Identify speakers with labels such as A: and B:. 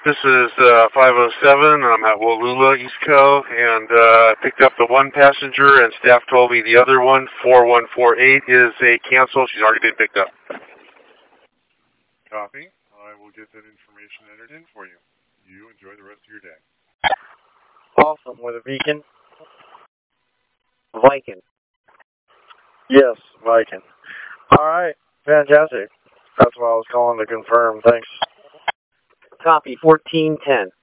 A: This is 507. I'm at Wallula, East Cove, and picked up the one passenger, and staff told me the other one, 4148, is a cancel. She's already been picked up.
B: Copy. I will get that information entered in for you. You enjoy the rest of your day.
C: Awesome. With a beacon? Viking.
D: Yes, Viking. All right. Fantastic. That's what I was calling to confirm. Thanks.
C: Copy. 1410.